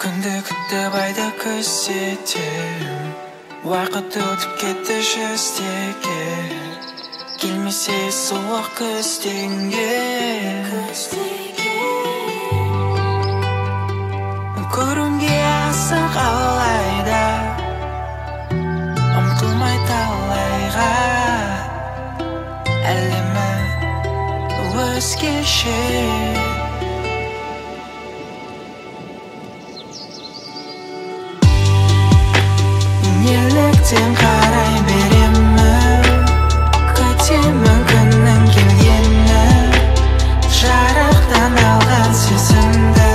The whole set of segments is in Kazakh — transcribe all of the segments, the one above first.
Күнді күтіп айды күзетем, уақыт өтіп кетті жүздегі, келмесе суық күзденге. Көруге асық алайда, ұмтылмай талайға, әлемі өзгеше. Неліктен қарай беремін, күтемін күннің келгені, жарықтан алған сезімді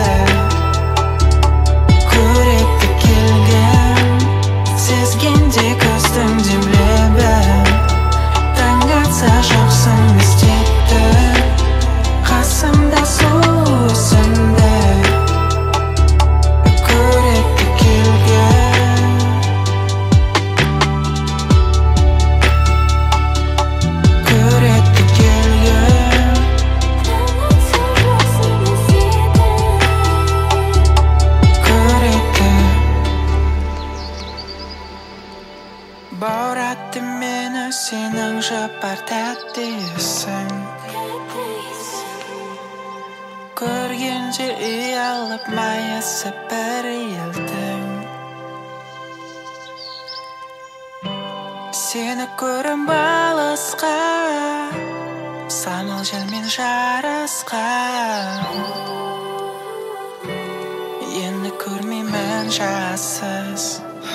көректі келген, сезгенде көздің деп лебін, таң атса жоқсың іздетті, қасымда суысыңды көректі келген. Көректі келген. Көректі бауратты мені сенің жұпар тәтті исің, көргенде ұялып майысы бір елдің. Сені көрім балысқа, самал желмен жарысқа, енді көрмеймін жассыз.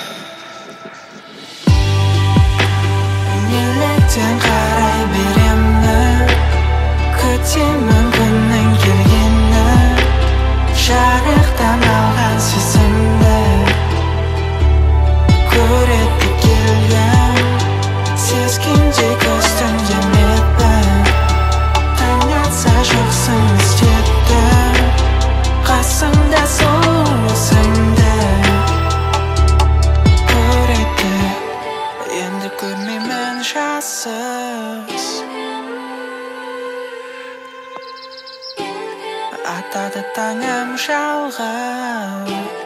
Неліктен қарай беремін, күтемін күннің келгені, жарықтан алған сезімді көректі келген, сезгенде көздің демеппін, таң атса жоқсың іздетті, қасымда суысыңды көректі, енді көрмеймін жассыз. Атады таңым жалған.